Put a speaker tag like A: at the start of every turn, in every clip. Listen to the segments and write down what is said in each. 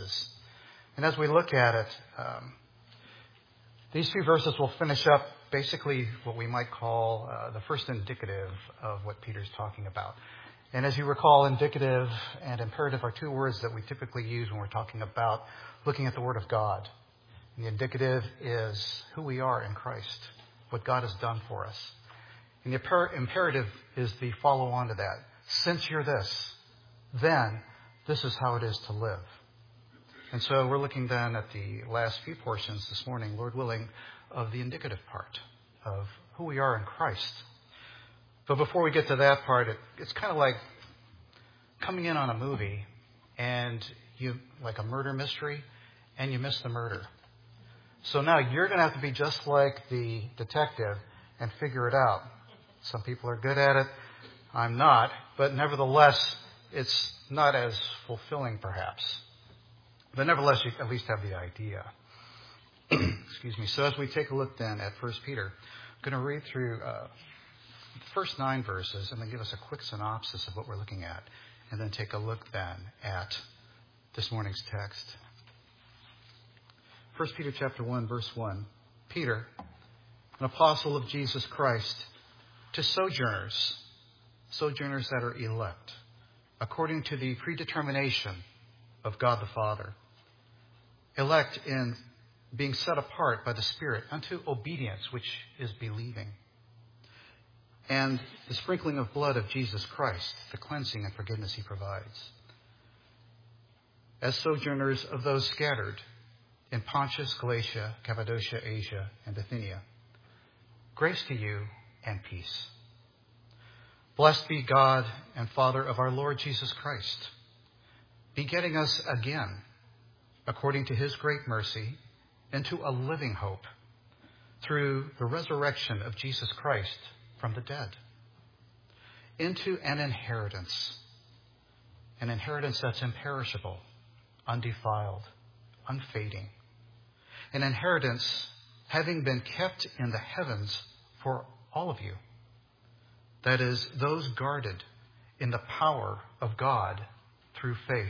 A: verses. And as we look at it, these few verses will finish up basically what we might call the first indicative of what Peter's talking about. And as you recall, indicative and imperative are two words that we typically use when we're talking about looking at the Word of God. And the indicative is who we are in Christ, what God has done for us. And the imperative is the follow-on to that. Since you're this, then this is how it is to live. And so we're looking then at the last few portions this morning, Lord willing, of the indicative part of who we are in Christ. But before we get to that part, it's kind of like coming in on a movie and you like a murder mystery and you miss the murder. So now you're going to have to be just like the detective and figure it out. Some people are good at it. I'm not. But nevertheless, it's not as fulfilling perhaps. But nevertheless, you at least have the idea. Excuse me. So as we take a look then at 1 Peter, I'm going to read through the first 9 verses and then give us a quick synopsis of what we're looking at. And then take a look then at this morning's text. 1 Peter chapter 1, verse 1. Peter, an apostle of Jesus Christ, to sojourners that are elect, according to the predetermination of God the Father, elect in being set apart by the Spirit unto obedience, which is believing, and the sprinkling of blood of Jesus Christ, the cleansing and forgiveness he provides, as sojourners of those scattered in Pontus, Galatia, Cappadocia, Asia, and Bithynia. Grace to you and peace. Blessed be God and Father of our Lord Jesus Christ, begetting us again, according to his great mercy, into a living hope, through the resurrection of Jesus Christ from the dead, into an inheritance that's imperishable, undefiled, unfading, an inheritance having been kept in the heavens for all of you, that is, those guarded in the power of God through faith,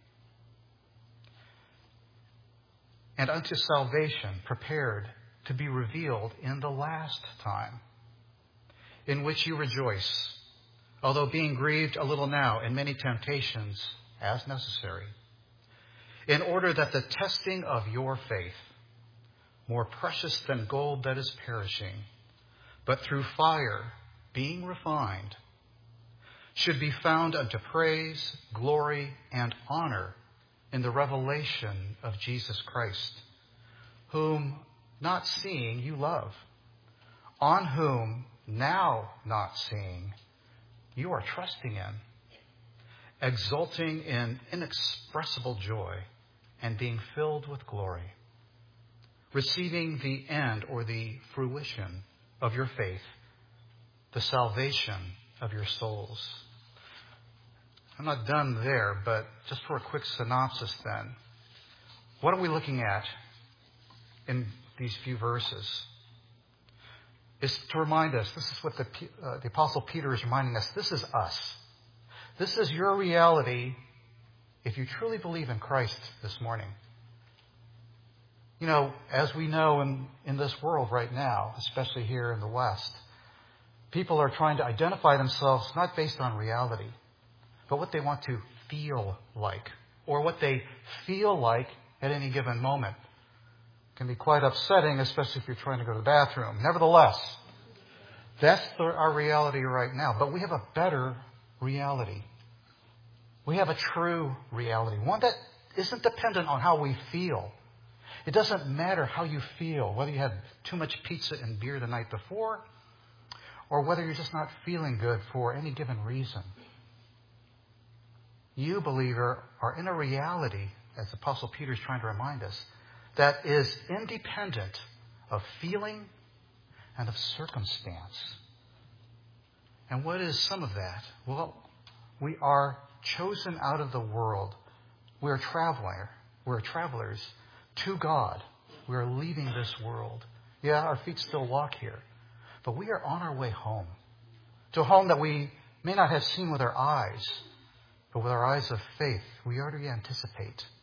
A: and unto salvation prepared to be revealed in the last time, in which you rejoice, although being grieved a little now in many temptations as necessary, in order that the testing of your faith, more precious than gold that is perishing, but through fire being refined, should be found unto praise, glory, and honor in the revelation of Jesus Christ, whom not seeing you love, on whom now not seeing you are trusting in, exulting in inexpressible joy and being filled with glory, receiving the end or the fruition of your faith, the salvation of your souls. I'm not done there, but just for a quick synopsis then, what are we looking at in these few verses? Is to remind us, this is what the Apostle Peter is reminding us, this is us. This is your reality if you truly believe in Christ this morning. You know, as we know in this world right now, especially here in the West, people are trying to identify themselves not based on reality, but what they want to feel like, or what they feel like at any given moment. It can be quite upsetting, especially if you're trying to go to the bathroom. Nevertheless, that's our reality right now. But we have a better reality. We have a true reality, one that isn't dependent on how we feel. It doesn't matter how you feel, whether you had too much pizza and beer the night before, or whether you're just not feeling good for any given reason. You, believer, are in a reality, as Apostle Peter is trying to remind us, that is independent of feeling and of circumstance. And what is some of that? Well, we are chosen out of the world. We are travelers to God. We are leaving this world. Yeah, our feet still walk here. But we are on our way home. To a home that we may not have seen with our eyes, but with our eyes of faith, we already anticipate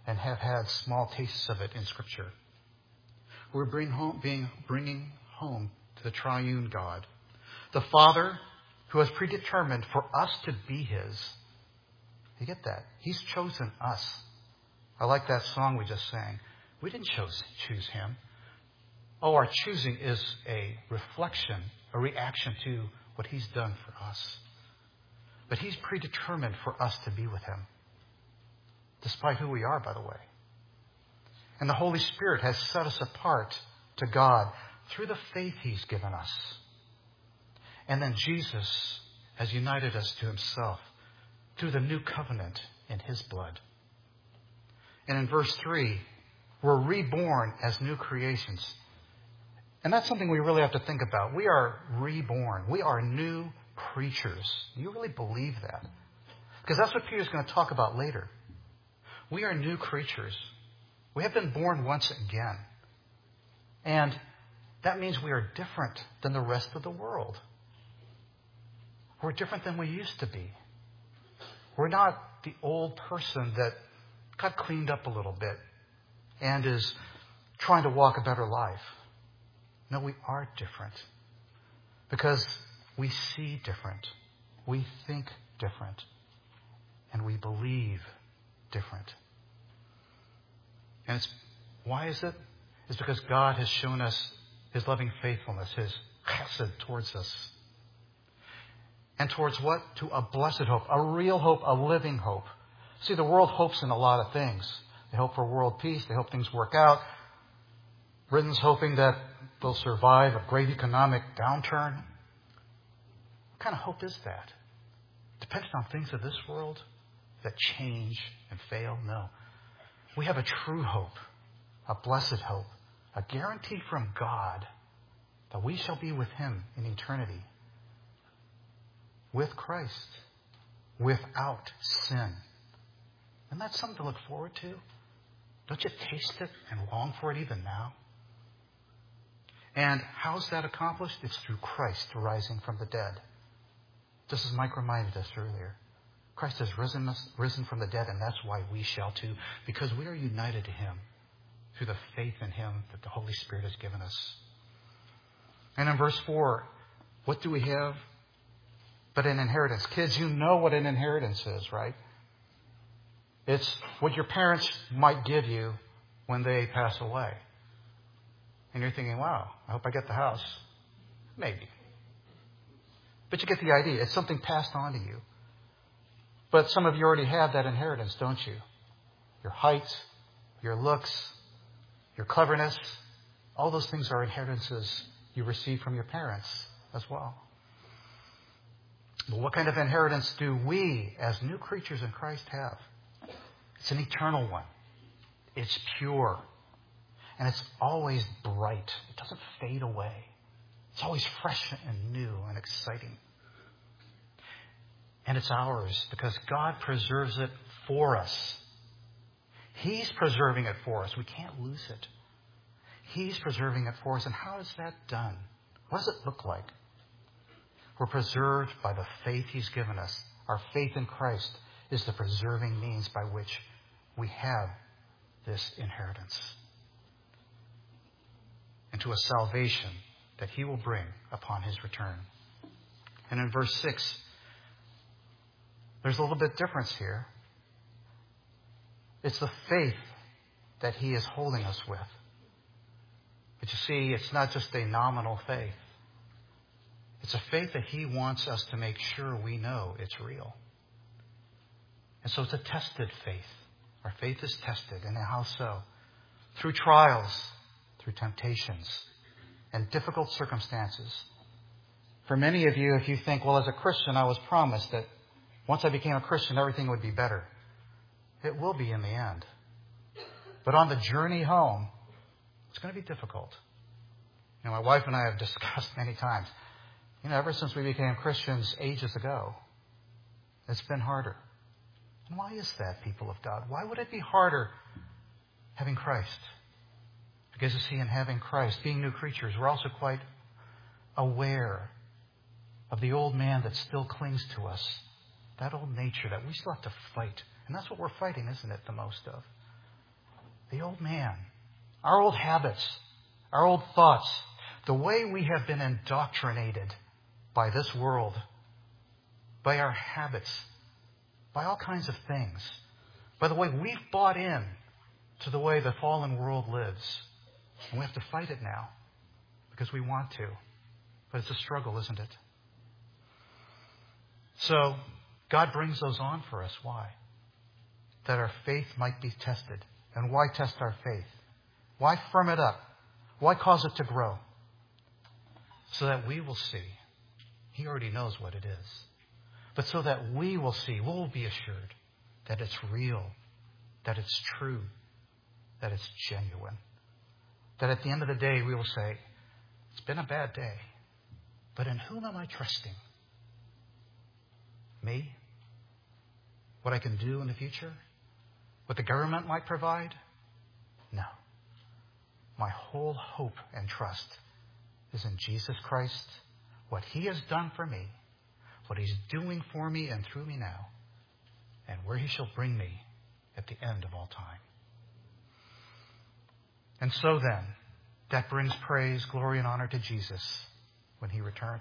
A: and have had small tastes of it in Scripture. We're bringing home to the triune God, the Father who has predetermined for us to be His. You get that? He's chosen us. I like that song we just sang. We didn't choose Him. Oh, our choosing is a reflection, a reaction to what He's done for us. But He's predetermined for us to be with Him, despite who we are, by the way. And the Holy Spirit has set us apart to God through the faith He's given us. And then Jesus has united us to Himself through the new covenant in His blood. And in verse 3, we're reborn as new creations. And that's something we really have to think about. We are reborn. We are new creatures. Do you really believe that? Because that's what Peter's going to talk about later. We are new creatures. We have been born once again. And that means we are different than the rest of the world. We're different than we used to be. We're not the old person that got cleaned up a little bit and is trying to walk a better life. No, we are different because we see different, we think different, and we believe different. And why is it? It's because God has shown us His loving faithfulness, His chesed towards us. And towards what? To a blessed hope, a real hope, a living hope. See, the world hopes in a lot of things. They hope for world peace. They hope things work out. Britain's hoping that they'll survive a great economic downturn. What kind of hope is that? Dependent on things of this world that change and fail? No. We have a true hope, a blessed hope, a guarantee from God that we shall be with Him in eternity. With Christ, without sin. And that's something to look forward to. Don't you taste it and long for it even now? And how's that accomplished? It's through Christ rising from the dead. Just as Mike reminded us earlier. Christ has risen from the dead, and that's why we shall too, because we are united to Him through the faith in Him that the Holy Spirit has given us. And in verse 4, what do we have but an inheritance? Kids, you know what an inheritance is, right? It's what your parents might give you when they pass away. And you're thinking, wow, I hope I get the house. Maybe. But you get the idea. It's something passed on to you. But some of you already have that inheritance, don't you? Your height, your looks, your cleverness, all those things are inheritances you receive from your parents as well. But what kind of inheritance do we, as new creatures in Christ, have? It's an eternal one. It's pure. And it's always bright. It doesn't fade away. It's always fresh and new and exciting. And it's ours because God preserves it for us. He's preserving it for us. We can't lose it. He's preserving it for us. And how is that done? What does it look like? We're preserved by the faith He's given us. Our faith in Christ is the preserving means by which we have this inheritance. And to a salvation that He will bring upon His return. And in verse 6, there's a little bit difference here. It's the faith that He is holding us with. But you see, it's not just a nominal faith. It's a faith that He wants us to make sure we know it's real. And so it's a tested faith. Our faith is tested. And how so? Through trials, through temptations, and difficult circumstances. For many of you, if you think, well, as a Christian, I was promised that once I became a Christian, everything would be better. It will be in the end. But on the journey home, it's going to be difficult. You know, my wife and I have discussed many times, ever since we became Christians ages ago, it's been harder. And why is that, people of God? Why would it be harder having Christ? Because you see, in having Christ, being new creatures, we're also quite aware of the old man that still clings to us. That old nature that we still have to fight. And that's what we're fighting, isn't it, the most of? the old man, our old habits, our old thoughts, the way we have been indoctrinated by this world, by our habits, by all kinds of things, by the way we've bought in to the way the fallen world lives. And we have to fight it now because we want to. But it's a struggle, isn't it? So God brings those on for us. Why? That our faith might be tested. And why test our faith? Why firm it up? Why cause it to grow? So that we will see. He already knows what it is. But so that we will see, we'll be assured that it's real, that it's true, that it's genuine. That at the end of the day, we will say, it's been a bad day, but in whom am I trusting? Me? What I can do in the future? What the government might provide? No. My whole hope and trust is in Jesus Christ, what He has done for me, what He's doing for me and through me now, and where He shall bring me at the end of all time. And so then, that brings praise, glory, and honor to Jesus when He returns.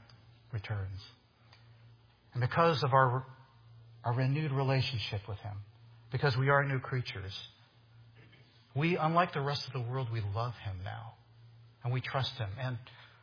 A: And because of our renewed relationship with Him, because we are new creatures, we, unlike the rest of the world, we love Him now. And we trust Him. And,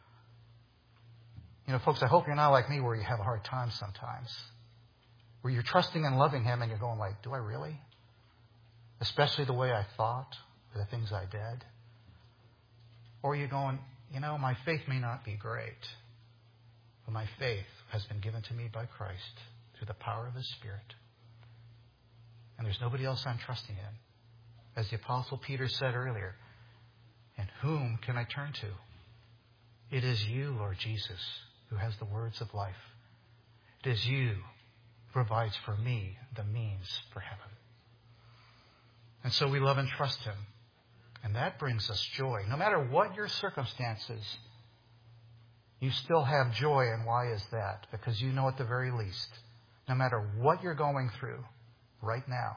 A: folks, I hope you're not like me where you have a hard time sometimes. Where you're trusting and loving Him and you're going like, do I really? Especially the way I thought, or the things I did. Or you're going, my faith may not be great, but my faith has been given to me by Christ through the power of His Spirit. And there's nobody else I'm trusting in. As the Apostle Peter said earlier, and whom can I turn to? It is you, Lord Jesus, who has the words of life. It is you who provides for me the means for heaven. And so we love and trust Him. And that brings us joy. No matter what your circumstances, you still have joy. And why is that? Because you know at the very least, no matter what you're going through right now,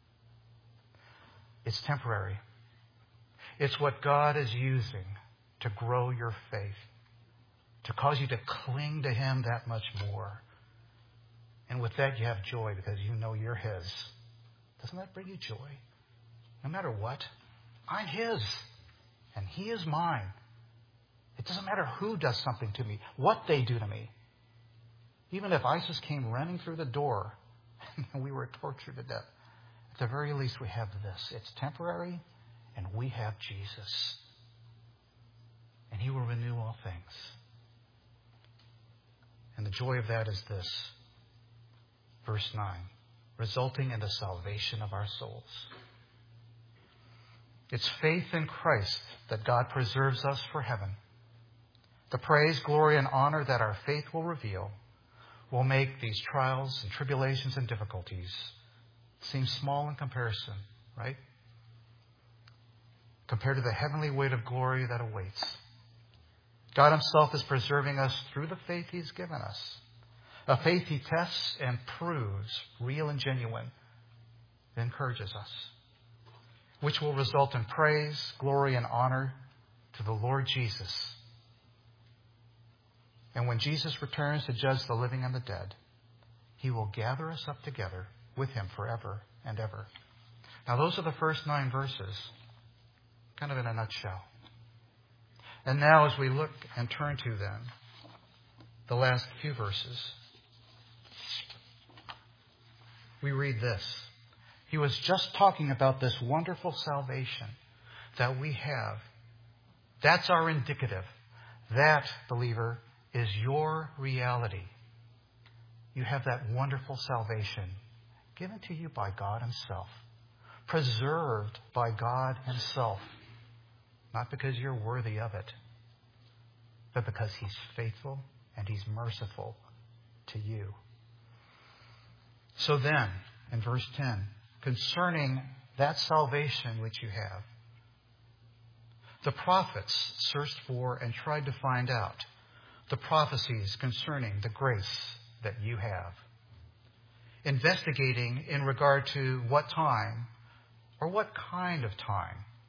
A: it's temporary. It's what God is using to grow your faith, to cause you to cling to Him that much more. And with that, you have joy because you know you're His. Doesn't that bring you joy? No matter what, I'm His, and He is mine. It doesn't matter who does something to me, what they do to me. Even if ISIS came running through the door and we were tortured to death, at the very least we have this. It's temporary, and we have Jesus. And He will renew all things. And the joy of that is this. Verse 9, resulting in the salvation of our souls. It's faith in Christ that God preserves us for heaven. The praise, glory, and honor that our faith will reveal will make these trials and tribulations and difficulties seem small in comparison, right? Compared to the heavenly weight of glory that awaits. God Himself is preserving us through the faith He's given us. A faith He tests and proves real and genuine. It encourages us, which will result in praise, glory, and honor to the Lord Jesus. And when Jesus returns to judge the living and the dead, He will gather us up together with Him forever and ever. Now, those are the first 9 verses, kind of in a nutshell. And now, as we look and turn to them, the last few verses, we read this. He was just talking about this wonderful salvation that we have. That's our indicative. That, believer, is your reality. You have that wonderful salvation given to you by God Himself, preserved by God Himself, not because you're worthy of it, but because He's faithful and He's merciful to you. So then, in verse 10, concerning that salvation which you have, the prophets searched for and tried to find out the prophecies concerning the grace that you have, investigating in regard to what time or what kind of time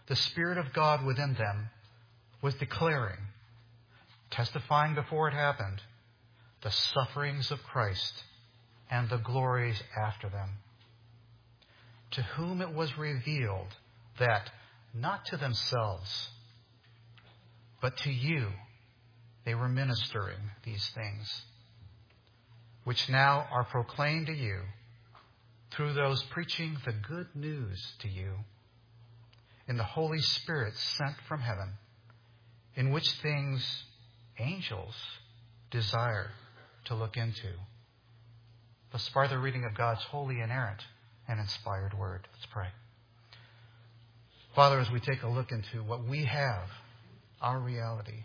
A: the Spirit of God within them was declaring, testifying before it happened, the sufferings of Christ and the glories after them. To whom it was revealed that not to themselves, but to you they were ministering these things, which now are proclaimed to you through those preaching the good news to you in the Holy Spirit sent from heaven, in which things angels desire to look into. Thus far the reading of God's holy, inerrant, and inspired word. Let's pray. Father, as we take a look into what we have, our reality,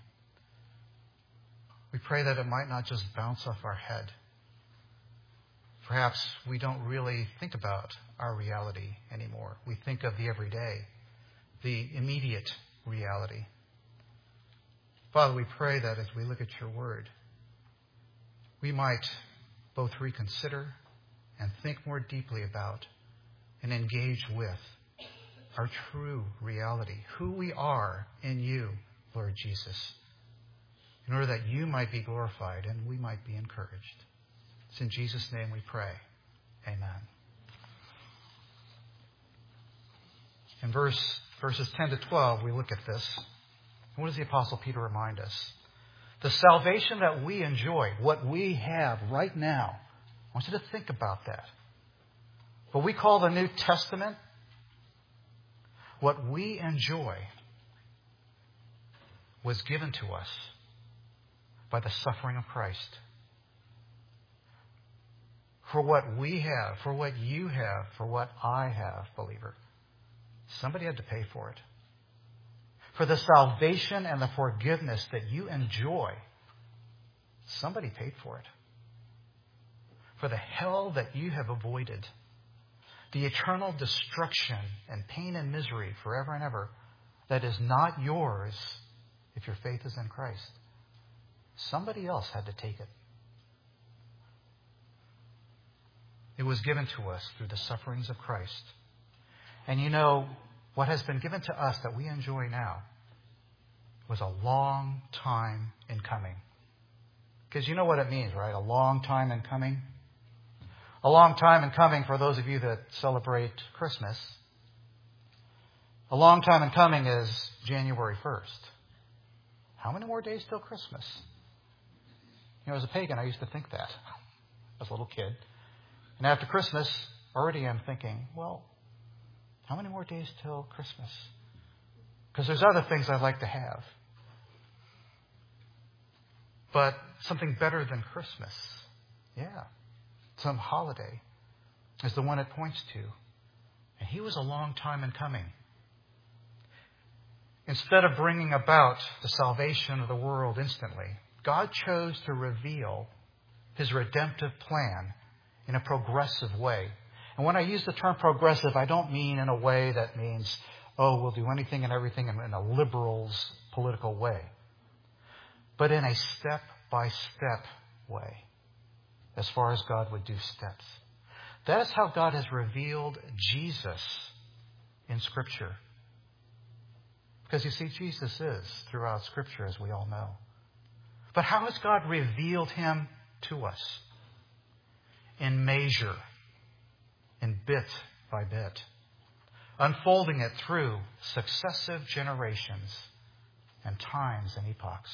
A: we pray that it might not just bounce off our head. Perhaps we don't really think about our reality anymore. We think of the everyday, the immediate reality. Father, we pray that as we look at your word, we might both reconsider and think more deeply about and engage with our true reality, who we are in you, Lord Jesus, in order that you might be glorified and we might be encouraged. It's in Jesus' name we pray. Amen. In verses 10 to 12, we look at this. What does the Apostle Peter remind us? The salvation that we enjoy, what we have right now. I want you to think about that. What we call the New Testament, what we enjoy was given to us by the suffering of Christ. For what we have, for what you have, for what I have, believer, somebody had to pay for it. For the salvation and the forgiveness that you enjoy, somebody paid for it. For the hell that you have avoided, the eternal destruction and pain and misery forever and ever, that is not yours if your faith is in Christ. Somebody else had to take it. It was given to us through the sufferings of Christ. And you know, what has been given to us that we enjoy now was a long time in coming. Because you know what it means, right? A long time in coming. A long time in coming for those of you that celebrate Christmas. A long time in coming is January 1st. How many more days till Christmas? You know, as a pagan, I used to think that as a little kid. And after Christmas, already I'm thinking, well, how many more days till Christmas? Because there's other things I'd like to have. But something better than Christmas, yeah, some holiday, is the one it points to. And he was a long time in coming. Instead of bringing about the salvation of the world instantly, God chose to reveal his redemptive plan in a progressive way. And when I use the term progressive, I don't mean in a way that means, oh, we'll do anything and everything in a liberal's political way. But in a step-by-step way, as far as God would do steps. That is how God has revealed Jesus in Scripture. Because you see, Jesus is throughout Scripture, as we all know. But how has God revealed him to us? In measure, in bit by bit, unfolding it through successive generations and times and epochs.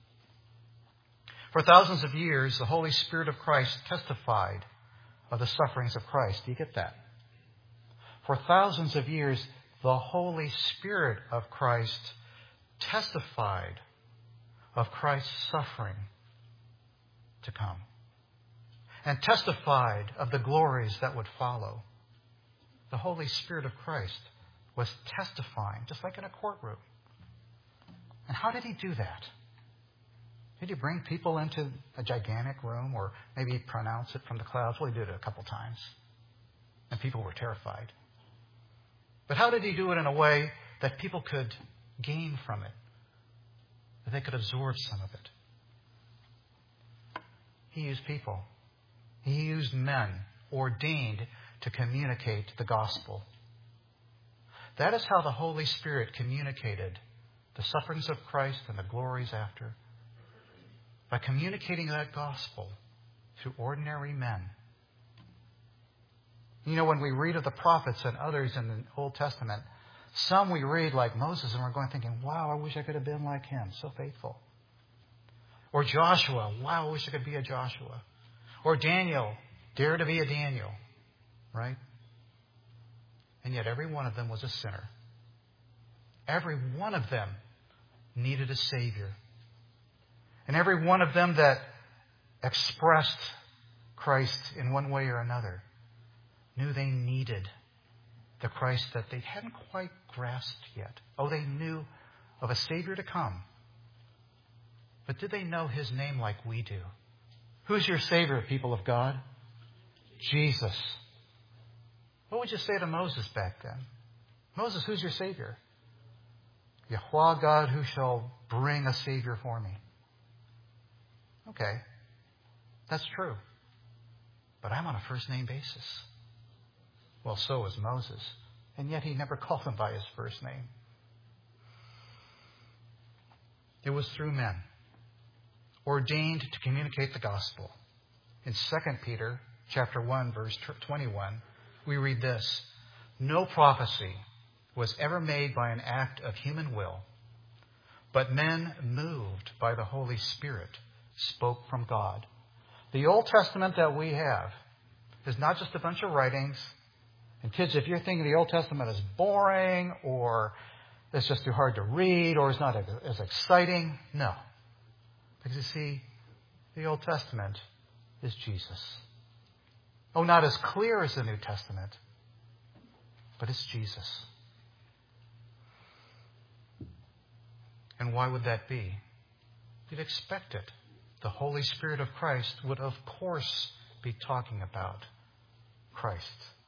A: For thousands of years, the Holy Spirit of Christ testified of the sufferings of Christ. Do you get that? For thousands of years, the Holy Spirit of Christ testified of Christ's suffering to come, and testified of the glories that would follow. The Holy Spirit of Christ was testifying, just like in a courtroom. And how did he do that? Did he bring people into a gigantic room, or maybe pronounce it from the clouds? Well, he did it a couple times, and people were terrified. But how did he do it in a way that people could gain from it, that they could absorb some of it? He used people. He used men ordained to communicate the gospel. That is how the Holy Spirit communicated the sufferings of Christ and the glories after. By communicating that gospel to ordinary men. You know, when we read of the prophets and others in the Old Testament, some we read like Moses and we're going thinking, wow, I wish I could have been like him, so faithful. Or Joshua, wow, I wish I could be a Joshua. Or Daniel, dare to be a Daniel, right? And yet every one of them was a sinner. Every one of them needed a Savior. And every one of them that expressed Christ in one way or another knew they needed the Christ that they hadn't quite grasped yet. Oh, they knew of a Savior to come. But did they know His name like we do? Who's your Savior, people of God? Jesus. What would you say to Moses back then? Moses, who's your Savior? Yahweh God, who shall bring a Savior for me. Okay, that's true. But I'm on a first-name basis. Well, so is Moses. And yet he never called him by his first name. It was through men, ordained to communicate the gospel. In 2 Peter chapter 1, verse 21, we read this: No prophecy was ever made by an act of human will, but men moved by the Holy Spirit spoke from God. The Old Testament that we have is not just a bunch of writings. And kids, if you're thinking the Old Testament is boring or it's just too hard to read or it's not as exciting, no. Because you see, the Old Testament is Jesus. Oh, not as clear as the New Testament, but it's Jesus. And why would that be? You'd expect it. The Holy Spirit of Christ would, of course, be talking about Christ.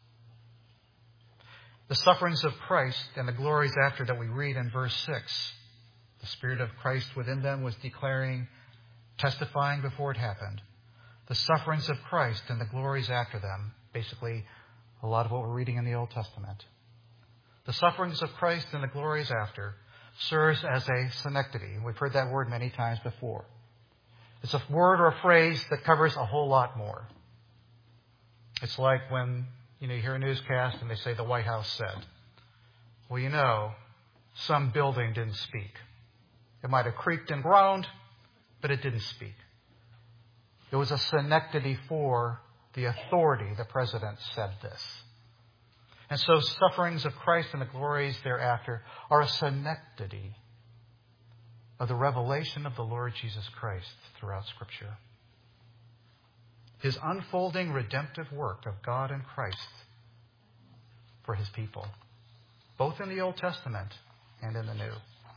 A: The sufferings of Christ and the glories after that we read in verse 6. The Spirit of Christ within them was declaring, testifying before it happened. The sufferings of Christ and the glories after them, basically a lot of what we're reading in the Old Testament. The sufferings of Christ and the glories after serves as a synecdoche. We've heard that word many times before. It's a word or a phrase that covers a whole lot more. It's like when you hear a newscast and they say the White House said. Well, some building didn't speak. It might have creaked and groaned, but it didn't speak. It was a synecdoche for the authority. The president said this. And so sufferings of Christ and the glories thereafter are a synecdoche of the revelation of the Lord Jesus Christ throughout Scripture. His unfolding redemptive work of God in Christ for His people, both in the Old Testament and in the New.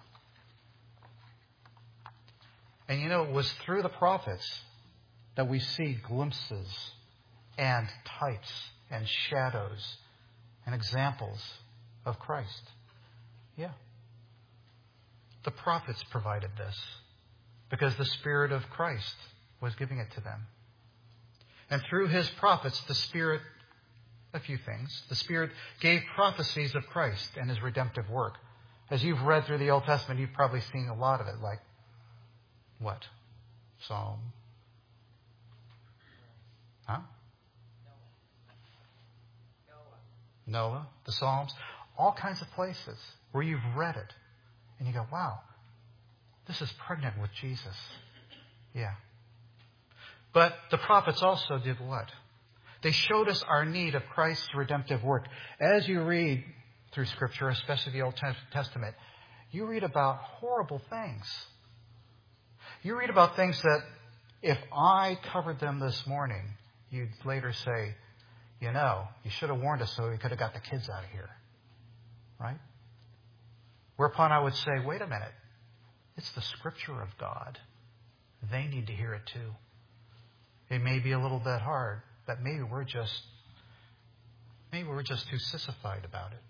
A: And it was through the prophets that we see glimpses and types and shadows and examples of Christ. Yeah. The prophets provided this because the Spirit of Christ was giving it to them. And through His prophets, the Spirit, a few things. The Spirit gave prophecies of Christ and His redemptive work. As you've read through the Old Testament, you've probably seen a lot of it, like what? Psalm. Huh? Noah, the Psalms, all kinds of places where you've read it. And you go, wow, this is pregnant with Jesus. Yeah. But the prophets also did what? They showed us our need of Christ's redemptive work. As you read through Scripture, especially the Old Testament, you read about horrible things. You read about things that if I covered them this morning, you'd later say, you should have warned us so we could have got the kids out of here. Right? Whereupon I would say, wait a minute. It's the Scripture of God. They need to hear it too. It may be a little bit hard, but maybe we're just too sissified about it.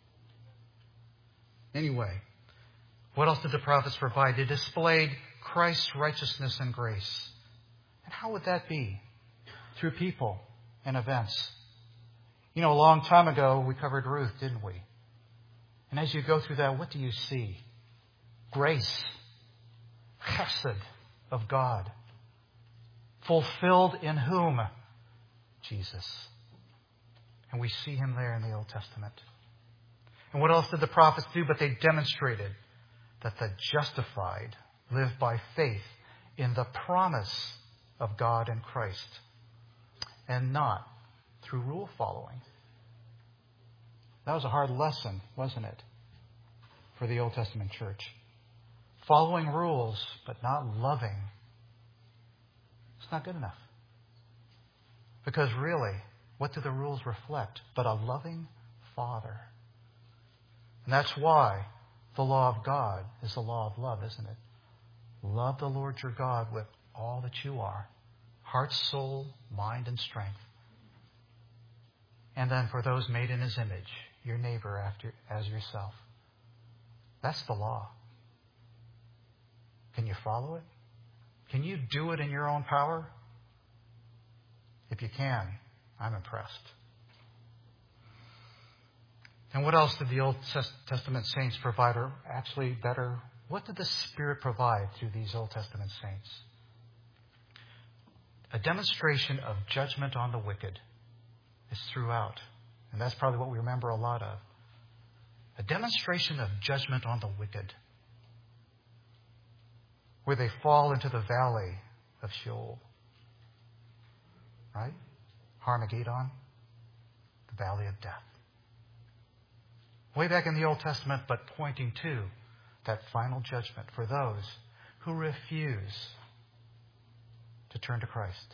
A: Anyway, what else did the prophets provide? They displayed Christ's righteousness and grace. And how would that be? Through people and events. A long time ago we covered Ruth, didn't we? And as you go through that, what do you see? Grace, chesed of God, fulfilled in whom? Jesus. And we see him there in the Old Testament. And what else did the prophets do? But they demonstrated that the justified live by faith in the promise of God in Christ, and not through rule following. That was a hard lesson, wasn't it, for the Old Testament church? Following rules, but not loving. It's not good enough. Because really, what do the rules reflect but a loving Father? And that's why the law of God is the law of love, isn't it? Love the Lord your God with all that you are, heart, soul, mind, and strength. And then for those made in his image, your neighbor as yourself. That's the law. Can you follow it? Can you do it in your own power? If you can, I'm impressed. And what else did the Old Testament saints provide? Or actually better, what did the Spirit provide through these Old Testament saints? A demonstration of judgment on the wicked is throughout. And that's probably what we remember a lot of. A demonstration of judgment on the wicked, where they fall into the valley of Sheol. Right? Armageddon, the valley of death. Way back in the Old Testament, but pointing to that final judgment for those who refuse to turn to Christ.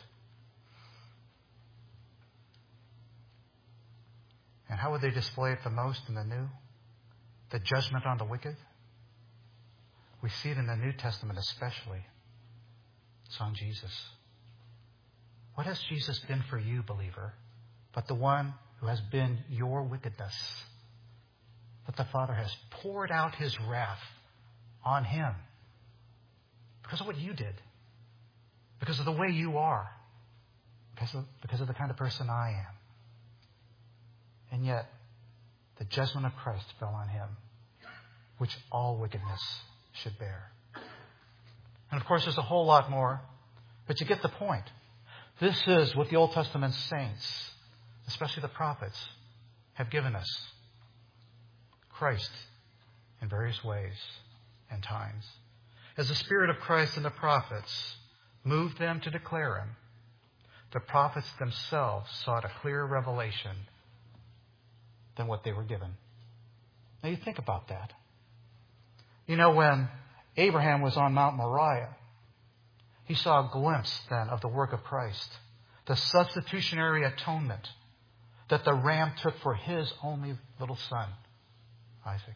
A: And how would they display it the most in the New? The judgment on the wicked? We see it in the New Testament especially. It's on Jesus. What has Jesus been for you, believer, but the one who has been your wickedness? That the Father has poured out his wrath on him because of what you did, because of the way you are, because of the kind of person I am. And yet, the judgment of Christ fell on him, which all wickedness should bear. And of course, there's a whole lot more, but you get the point. This is what the Old Testament saints, especially the prophets, have given us. Christ in various ways and times. As the Spirit of Christ and the prophets moved them to declare him, the prophets themselves sought a clearer revelation than what they were given. Now you think about that. You know, when Abraham was on Mount Moriah, he saw a glimpse then of the work of Christ, the substitutionary atonement that the ram took for his only little son, Isaac.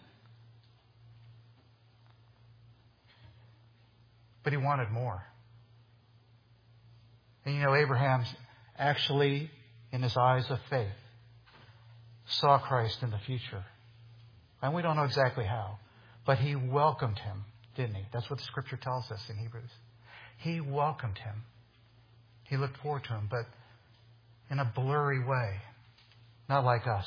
A: But he wanted more. And you know, Abraham actually, in his eyes of faith, saw Christ in the future. And we don't know exactly how, but he welcomed him, didn't he? That's what the Scripture tells us in Hebrews. He welcomed him. He looked forward to him, but in a blurry way, not like us.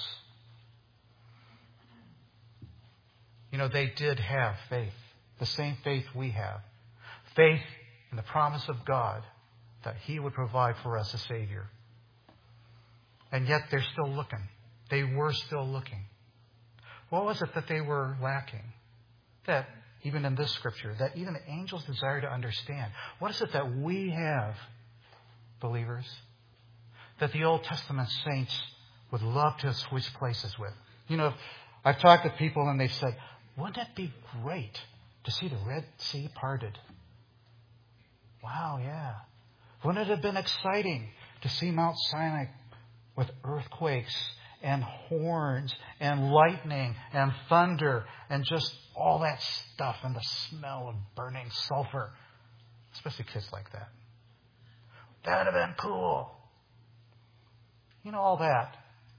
A: You know, they did have faith, the same faith we have. Faith in the promise of God that he would provide for us a Savior. And yet they're still looking. They were still looking. What was it that they were lacking? That, even in this Scripture, that even the angels desire to understand. What is it that we have, believers, that the Old Testament saints would love to switch places with? You know, I've talked to people and they've said, wouldn't it be great to see the Red Sea parted? Wow, yeah. Wouldn't it have been exciting to see Mount Sinai with earthquakes and horns and lightning and thunder and just all that stuff and the smell of burning sulfur? Especially kids like that. That would have been cool. You know, all that.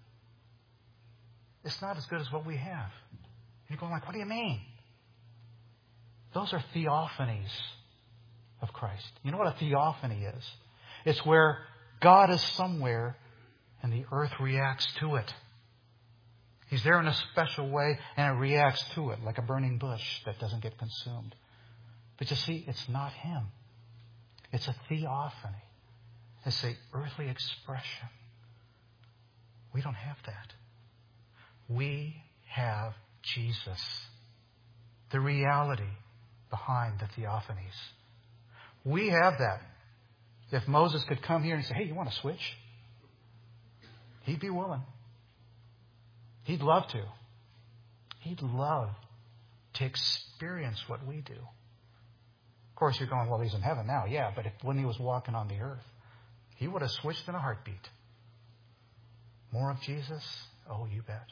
A: It's not as good as what we have. And you're going like, what do you mean? Those are theophanies of Christ. You know what a theophany is? It's where God is somewhere and the earth reacts to it. He's there in a special way, and it reacts to it like a burning bush that doesn't get consumed. But you see, it's not Him. It's a theophany. It's an earthly expression. We don't have that. We have Jesus, the reality behind the theophanies. We have that. If Moses could come here and say, hey, you want to switch? He'd be willing. He'd love to. He'd love to experience what we do. Of course, you're going, well, He's in heaven now. Yeah, but when He was walking on the earth, He would have switched in a heartbeat. More of Jesus? Oh, you bet.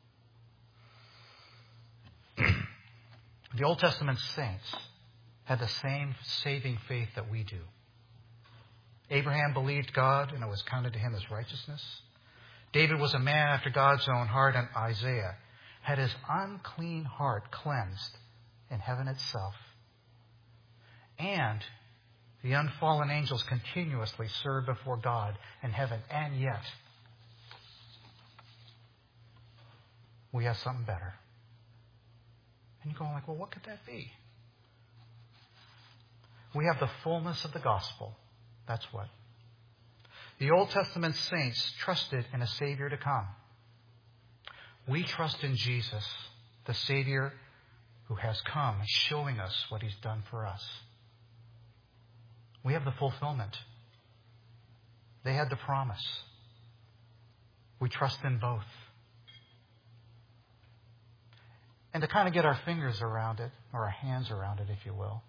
A: The Old Testament saints had the same saving faith that we do. Abraham believed God, and it was counted to him as righteousness. David was a man after God's own heart, and Isaiah had his unclean heart cleansed in heaven itself. And the unfallen angels continuously serve before God in heaven, and yet we have something better. And you're going like, well, what could that be? We have the fullness of the gospel. That's what. The Old Testament saints trusted in a Savior to come. We trust in Jesus, the Savior who has come, showing us what He's done for us. We have the fulfillment. They had the promise. We trust in both. And to kind of get our fingers around it, or our hands around it, if you will,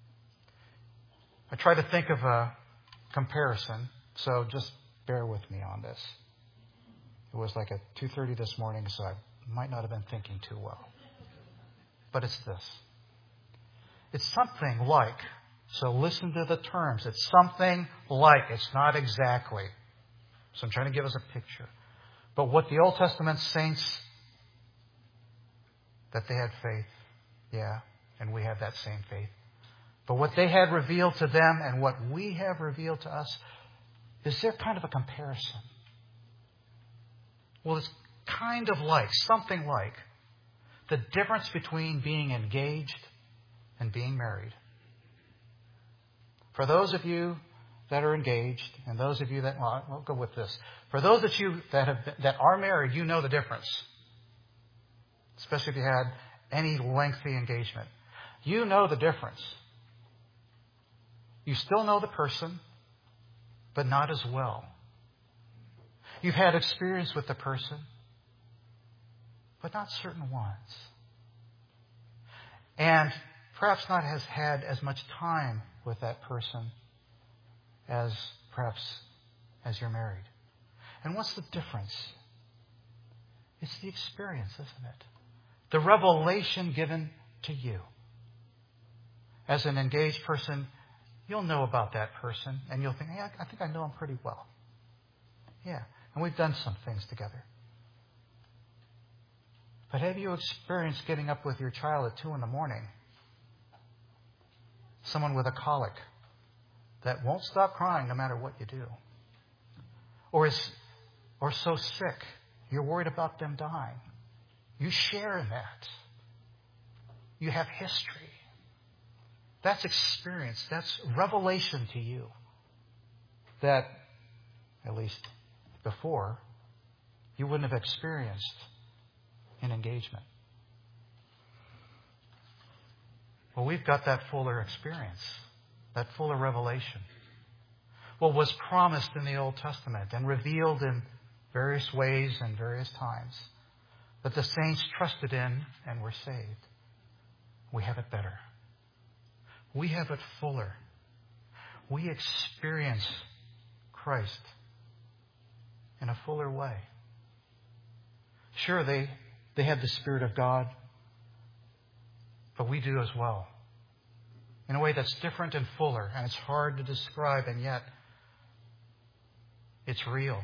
A: I try to think of a comparison, so just bear with me on this. It was like at 2:30 this morning, so I might not have been thinking too well. But it's this. It's something like, so listen to the terms, it's something like, it's not exactly. So I'm trying to give us a picture. But what the Old Testament saints, that they had faith, yeah, and we have that same faith. But what they had revealed to them and what we have revealed to us, is there kind of a comparison? Well, it's kind of like, something like, the difference between being engaged and being married. For those of you that are engaged, and those of you that, well, we'll go with this. For those of you that are married, you know the difference. Especially if you had any lengthy engagement. You know the difference. You still know the person, but not as well. You've had experience with the person, but not certain ones. And perhaps not has had as much time with that person as perhaps as you're married. And what's the difference? It's the experience, isn't it? The revelation given to you. As an engaged person, you'll know about that person, and you'll think, hey, I think I know him pretty well. Yeah, and we've done some things together. But have you experienced getting up with your child at 2 a.m, someone with a colic that won't stop crying no matter what you do? Or so sick, you're worried about them dying. You share in that. You have history. That's experience. That's revelation to you. That, at least before, you wouldn't have experienced in engagement. Well, we've got that fuller experience, that fuller revelation. What was promised in the Old Testament and revealed in various ways and various times, that the saints trusted in and were saved. We have it better. We have it fuller. We experience Christ in a fuller way. Sure, they had the Spirit of God, but we do as well. In a way that's different and fuller, and it's hard to describe, and yet it's real.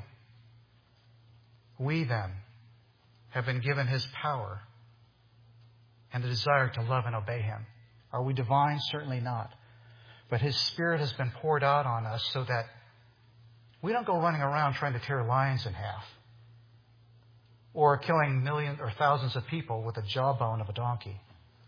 A: We then have been given His power and the desire to love and obey Him. Are we divine? Certainly not. But His Spirit has been poured out on us so that we don't go running around trying to tear lions in half or killing millions or thousands of people with the jawbone of a donkey.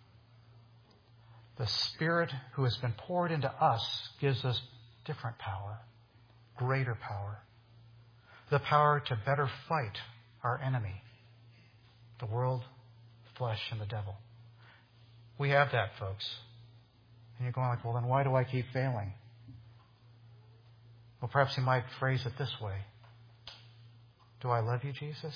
A: The Spirit who has been poured into us gives us different power, greater power. The power to better fight our enemy, the world, flesh, and the devil. We have that, folks. And you're going like, well, then why do I keep failing? Well, perhaps you might phrase it this way. Do I love you, Jesus?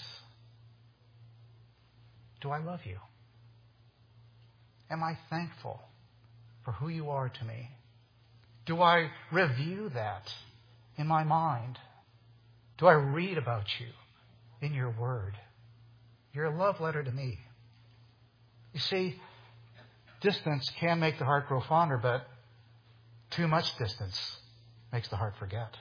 A: Do I love you? Am I thankful for who you are to me? Do I review that in my mind? Do I read about you in your word? You're a love letter to me. You see, distance can make the heart grow fonder, but too much distance makes the heart forget.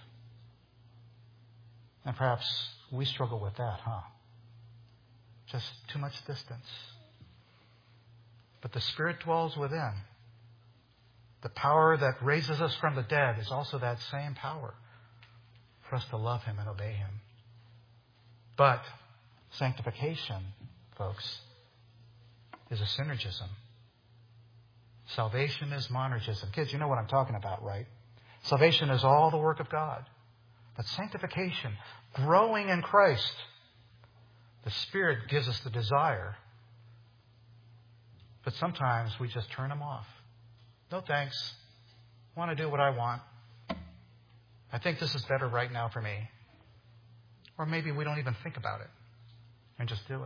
A: And perhaps we struggle with that, huh? Just too much distance. But the Spirit dwells within. The power that raises us from the dead is also that same power for us to love Him and obey Him. But sanctification, folks, is a synergism. Salvation is monergism. Kids, you know what I'm talking about, right? Salvation is all the work of God. But sanctification, growing in Christ, the Spirit gives us the desire. But sometimes we just turn Him off. No thanks. I want to do what I want. I think this is better right now for me. Or maybe we don't even think about it and just do it.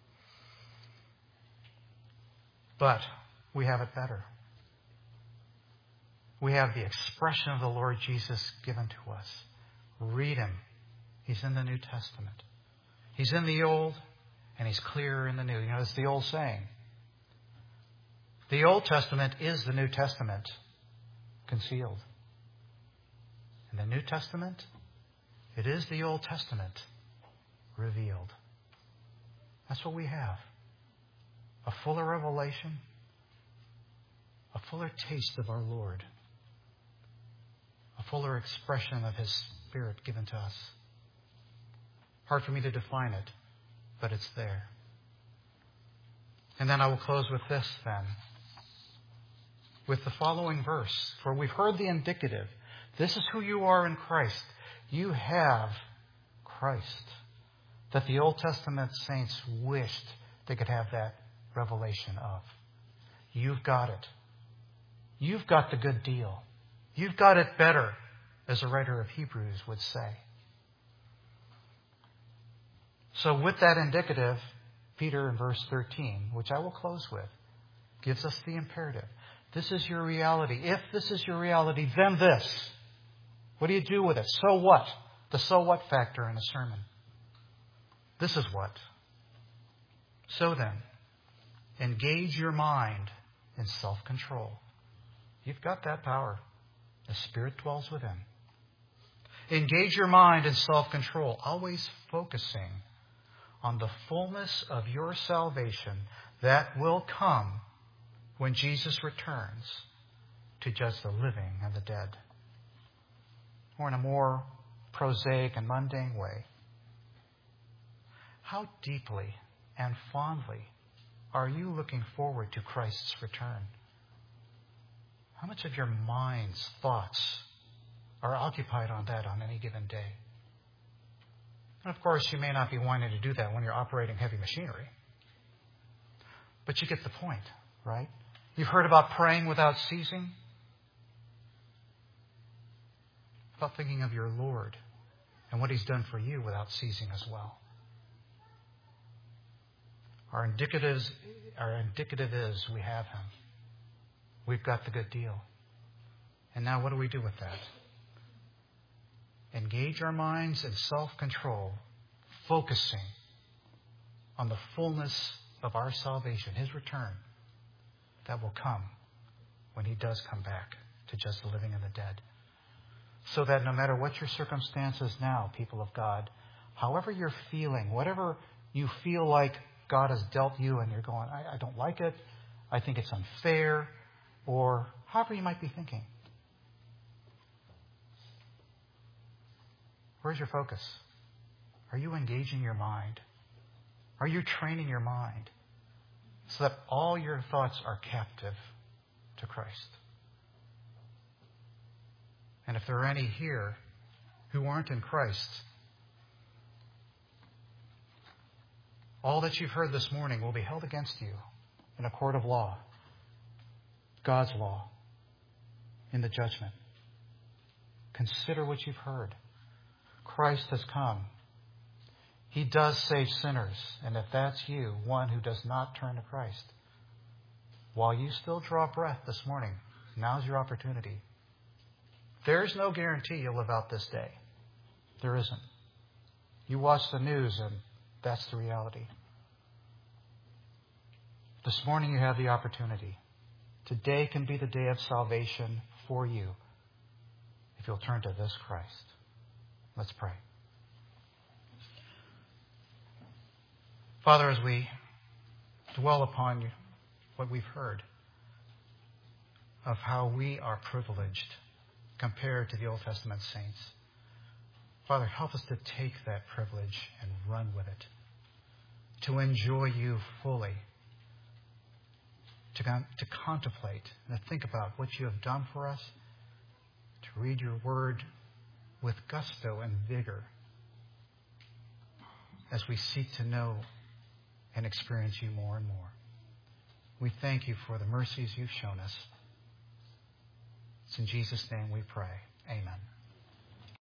A: But we have it better. We have the expression of the Lord Jesus given to us. Read Him. He's in the New Testament. He's in the Old, and He's clearer in the New. You know, it's the old saying. The Old Testament is the New Testament concealed. And the New Testament, it is the Old Testament revealed. That's what we have. A fuller revelation, a fuller taste of our Lord, a fuller expression of His Spirit given to us. Hard for me to define it, but it's there. And then I will close with this then. With the following verse. For we've heard the indicative. This is who you are in Christ. You have Christ. That the Old Testament saints wished they could have that revelation of. You've got it. You've got the good deal. You've got it better, as the writer of Hebrews would say. So with that indicative, Peter in verse 13, which I will close with, gives us the imperative. This is your reality. If this is your reality, then this. What do you do with it? So what? The so what factor in a sermon. This is what. So then, engage your mind in self-control. You've got that power. The Spirit dwells within. Engage your mind in self-control, always focusing on the fullness of your salvation that will come when Jesus returns to judge the living and the dead. Or in a more prosaic and mundane way, how deeply and fondly are you looking forward to Christ's return? How much of your mind's thoughts are occupied on that on any given day? And of course, you may not be wanting to do that when you're operating heavy machinery. But you get the point, right? You've heard about praying without ceasing. About thinking of your Lord and what He's done for you without ceasing as well. Our indicative is we have Him. We've got the good deal. And now what do we do with that? Engage our minds in self-control, focusing on the fullness of our salvation, His return, that will come when He does come back to judge the living and the dead. So that no matter what your circumstances now, people of God, however you're feeling, whatever you feel like God has dealt you and you're going, I don't like it, I think it's unfair, or however you might be thinking. Where's your focus? Are you engaging your mind Are you training your mind so that all your thoughts are captive to Christ? And if there are any here who aren't in Christ, all that you've heard this morning will be held against you in a court of law, God's law, in the judgment. Consider what you've heard. Christ has come. He does save sinners. And if that's you, one who does not turn to Christ, while you still draw breath this morning, now's your opportunity. There's no guarantee you'll live out this day. There isn't. You watch the news and that's the reality. This morning you have the opportunity. Today can be the day of salvation for you if you'll turn to this Christ. Let's pray. Father, as we dwell upon what we've heard of how we are privileged compared to the Old Testament saints, Father, help us to take that privilege and run with it, to enjoy you fully, to contemplate and to think about what you have done for us, to read your word with gusto and vigor as we seek to know and experience you more and more. We thank you for the mercies you've shown us. It's in Jesus' name we pray. Amen.